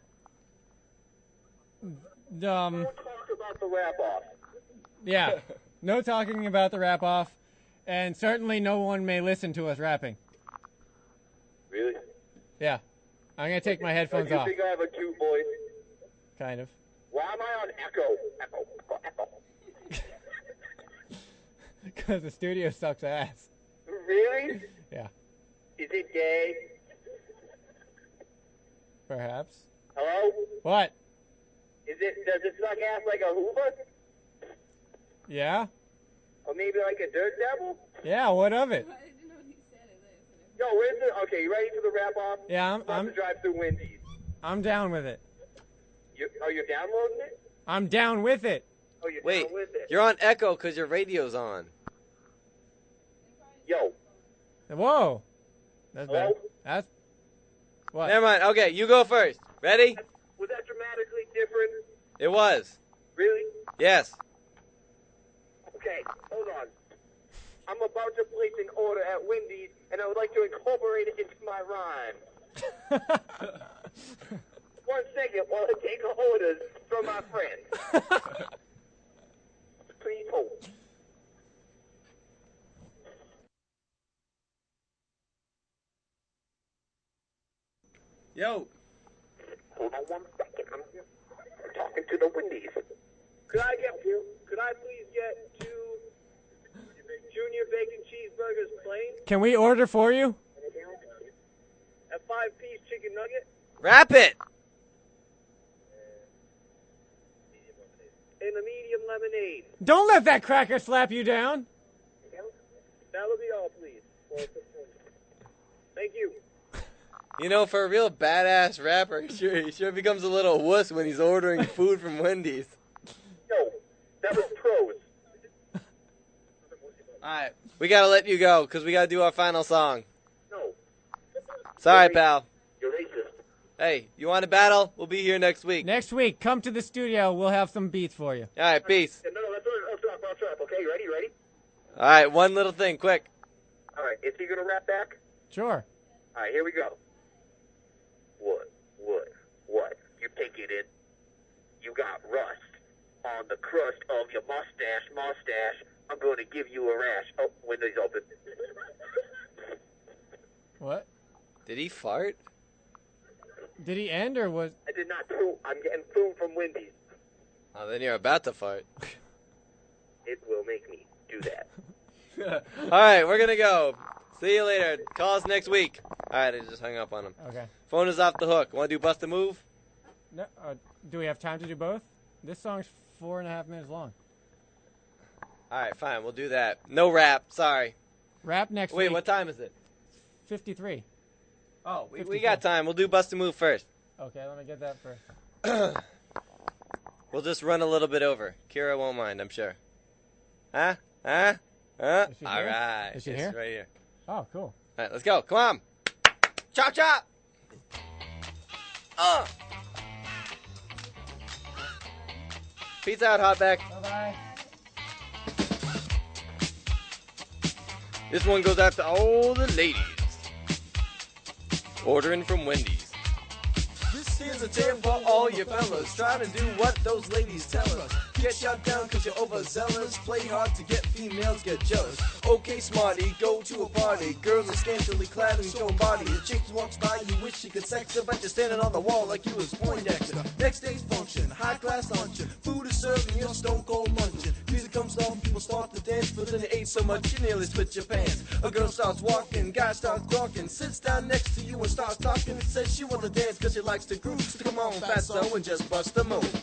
um Don't talk about the rap off. yeah, no talking about the rap off, and certainly no one may listen to us rapping. Really? Yeah, I'm gonna take my headphones Do you off. think I have a cute voice? Kind of. Why am I on echo? Echo, echo, echo. Because the studio sucks ass. Really? Yeah, Is it gay? perhaps. Hello? What? Is it? Does it suck ass like a Hoover? Yeah? Or maybe like a dirt devil? Yeah, what of it? I didn't know what he said. I thought he said Yo, where's the? Okay, you ready for the wrap off? Yeah, I'm About I'm to drive through Wendy's. I'm down with it. You, oh, you're downloading it? I'm down with it. Oh, you're Wait, down with it. you're on echo because your radio's on. Yo, Whoa. That's Hello? bad. That's what? Never mind. Okay, you go first. Ready? was that dramatically different? It was. Really? Yes. Okay, hold on. I'm about to place an order at Wendy's, and I would like to incorporate it into my rhyme. One second while I take orders from my friends. Please hold. Yo. Hold on one second. I'm, I'm talking to the Wendy's. Could I get you? Could I please get two junior bacon cheeseburgers plain, Can we order for you? a five-piece chicken nugget, Wrap it. and a medium lemonade? Don't let that cracker slap you down. That would be all, please. Thank you. You know, for a real badass rapper, he sure, he sure becomes a little wuss when he's ordering food from Wendy's. Yo, that was pros. Alright, we gotta let you go because we gotta do our final song. No, Sorry, pal. you're racist. Hey, you want to battle? We'll be here next week. Next week, come to the studio. We'll have some beats for you. Alright, peace. No, no, let's let's wrap, let's wrap. Okay, you ready? You ready? Alright, one little thing, quick. All right, is he gonna rap back? Sure. All right, here we go. What? What? What? You take it in. You got rust on the crust of your mustache, mustache. I'm going to give you a rash. Oh, window's open. What? Did he fart? Did he end or was? I did not poop. I'm getting food from Wendy's. Oh, then you're about to fart. It will make me do that. Alright, we're gonna go. See you later. Call us next week. Alright, I just hung up on him. Okay. Phone is off the hook. Want to do Bust a Move? No, uh, do we have time to do both? This song's four and a half minutes long. Alright, fine. We'll do that. No rap. Sorry. Rap next Wait, week. what time is it? fifty-three. Oh, we, we fifty-four. got time. We'll do Bust a Move first. Okay, let me get that first. We'll just run a little bit over. Kira won't mind, I'm sure. Huh? Huh? Huh? Is she All here? right. Is she It's here? right here. Oh, cool. All right, let's go. Come on. Chop, chop. Uh. Peace out, Hotback. Bye-bye. This one goes out to all the ladies. Ordering from Wendy's. This here's a tale for all you fellas trying to do what those ladies tell us. Get shot down cause you're overzealous. Play hard to get females, get jealous. Okay, smarty, go to a party. Girls are scantily clad and showing body. A chick walks by, you wish she could sex her, but you're standing on the wall like you was Poindexter. Next day's function, high class luncheon. Food is served and you're stone cold munching. Music comes on, people start to dance, but and you ate so much you nearly split your pants. A girl starts walking, guy starts talking, sits down next to you and starts talking. Says she wants to dance cause she likes to groove. So come on, fatso, and just bust a move.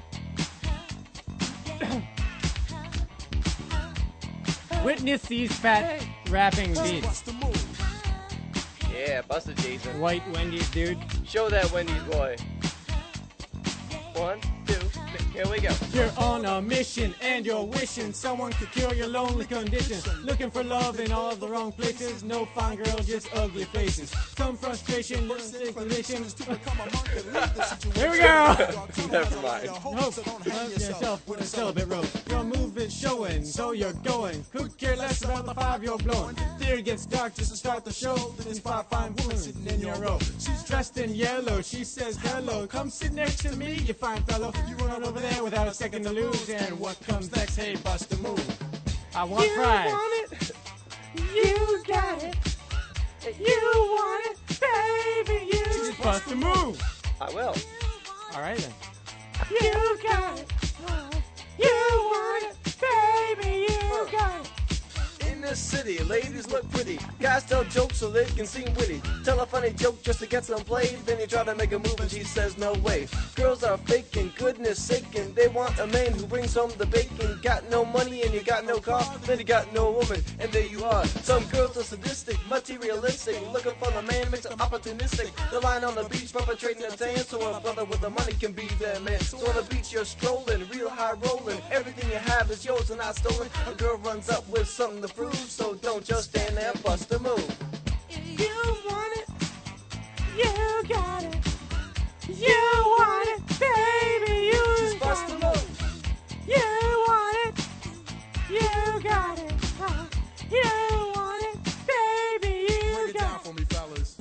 Witness these fat rapping beats. Yeah, bust it, Jason. White Wendy's, dude. Show that Wendy's boy. One, two, three, here we go. You're on a mission and you're wishing someone could cure your lonely condition. Looking for love in all the wrong places. No fine girl, just ugly faces. Some frustration, inclination. Here we go. Never mind. Nope. Uh, yourself with a celibate rope. Your movement showing, so you're going. Could care less about the five you're blowing. Theory gets dark just to start the show. Then spot a fine woman sitting in your row. She's dressed in yellow. She says hello. Come sit next to me, you fine fellow. You run over there without a second to lose. And what comes next? Hey, bust a move. I want You fries. want it. You got it. You want it, baby. You Just bust a move. I will. All right then. You got it. You want it, baby. You got it. In this city, ladies look pretty. Guys tell jokes so they can seem witty. Tell a funny joke just to get some play. Then you try to make a move and she says no way. Girls are faking, goodness saking. They want a man who brings home the bacon. Got no money and you got no car. Then you got no woman and there you are. Some girls are sadistic, materialistic. Looking for the man, makes it opportunistic. They're lying on the beach perpetrating a dance. So a brother with the money can be their man. So on the beach you're strolling, real high rolling. Everything you have is yours and not stolen. A girl runs up with something to prove. So don't just stand there, bust a move. You want it. You got it. You want it, baby. You Just bust a got it. move. You want it. You got it. Uh, You want it, baby. You got it. me, fellas.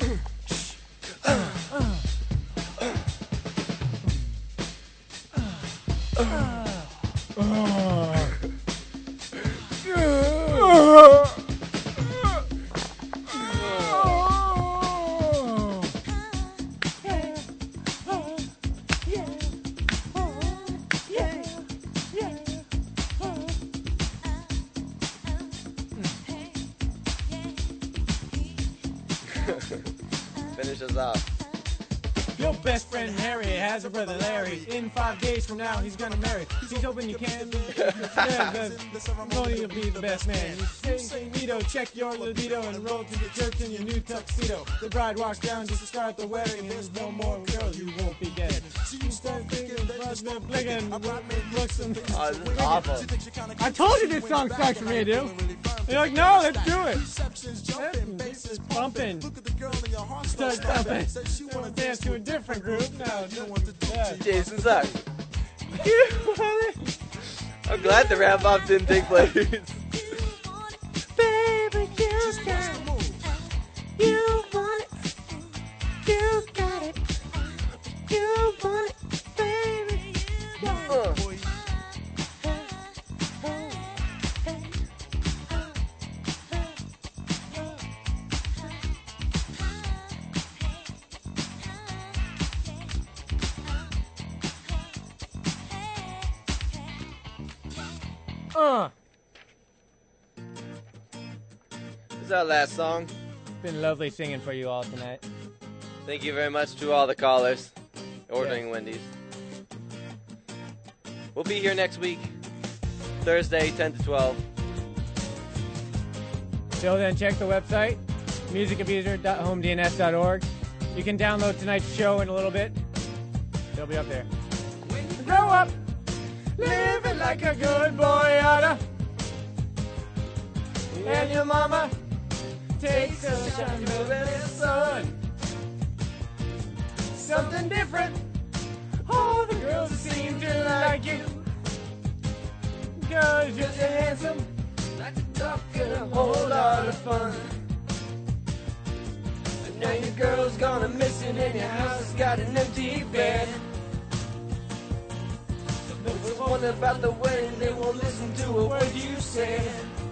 Finish us off. Your best friend Harry has a brother Larry. In five days from now, he's gonna marry. He's hoping you can. Yeah, only you'll be the best man. You say, Nito, check your libido and roll to the church in your new tuxedo. The bride walks down just to start the wedding, and there's no more girl, you won't be dead. So you start thinking, husband blinking, looks and. Oh, this is awful. I told you this song sucks for me, dude. You're like, no, let's do it. It's bumping. Start bumping. You want to dance to a different group? No, yeah. Jason sucks. I'm glad the wrap up didn't take place. Baby, you got it. You want it. You got it. You want it, baby. You got it. Uh. Uh. This is our last song. It's been lovely singing for you all tonight. Thank you very much to all the callers ordering Yeah. Wendy's. We'll be here next week, Thursday, ten to twelve. Till then, check the website, music abuser dot home d n s dot org. You can download tonight's show in a little bit. It'll be up there. Grow up, living like a good boy oughta. And your mama takes a shine to the sun. Something different. All the girls seem to like you. Cause you're so handsome, like a duck and a whole lot of fun. And now your girl's gone a missing and your house has got an empty bed. There was one about the wedding, they won't listen to a word you said.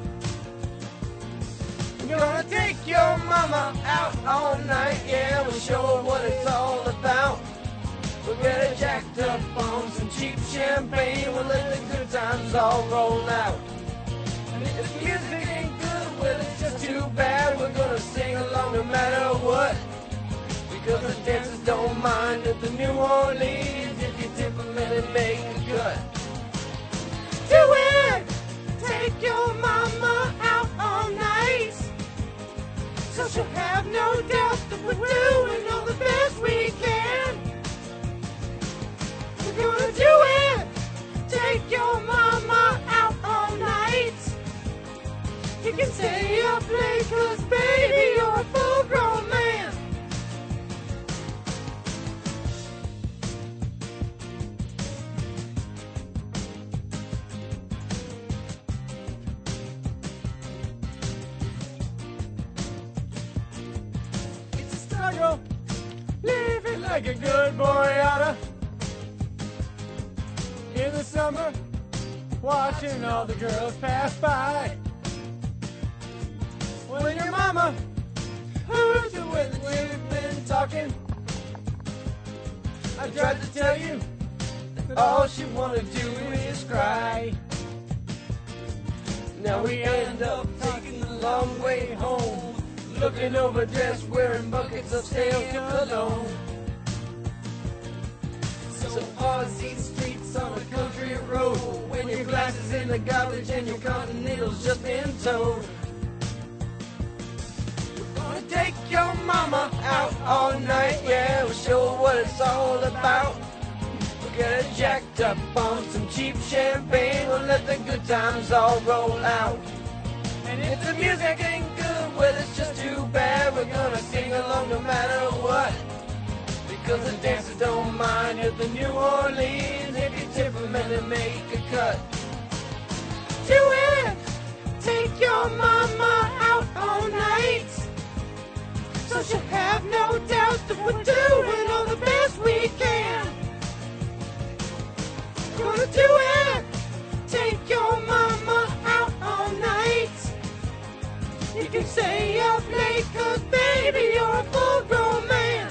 Gonna take your mama out all night, yeah, we'll show her what it's all about. We'll get her jacked up on some cheap champagne, we'll let the good times all roll out. And if you Because the dancers don't mind at the New Orleans if you tip them and they make a cut. Do it! Take your mama out all night, so she'll have no doubt that we're doing all the best we can. We're gonna do it! Take your mama out all night. You can stay up late, cause baby, you're a full grown man. It's a struggle, living like a good boy oughta. In the summer, watching all the girls pass by. When your mama, who's the way that we've been talking, I tried to tell you that all she wanna do is cry. Now we end up taking the long way home, looking overdressed, wearing buckets of stale cologne. So pause these streets on a country road, when your glass is in the garbage and your continental's just been towed. We're gonna take your mama out all night, yeah, we'll show her what it's all about. We'll get her jacked up on some cheap champagne, we'll let the good times all roll out. And if the music ain't good, well, it's just too bad, we're gonna sing along no matter what. Because the dancers don't mind at the New Orleans if you tip them and they make a cut. Do it! Take your mama out all night, so she'll have no doubt that we're doing all the best we can. Gonna do it! Take your mama out all night. You can stay up late, cause baby, you're a full grown man.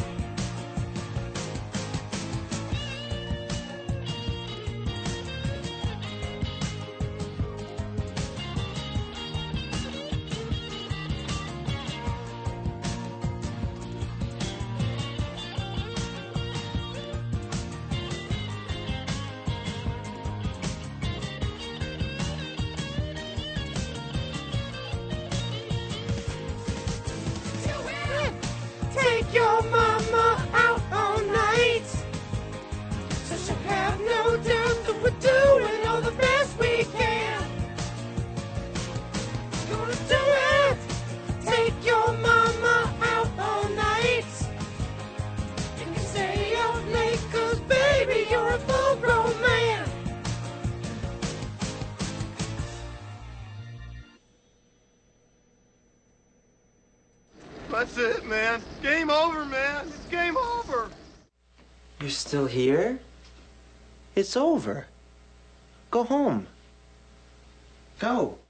Take your mama out all night, so she'll have no doubt that we're doing all the best we can. Gonna do it! Take your mama out all night. You can stay up late, cause baby, you're a full grown man. That's it, man. Game over, man. It's game over. You're still here? It's over. Go home. Go.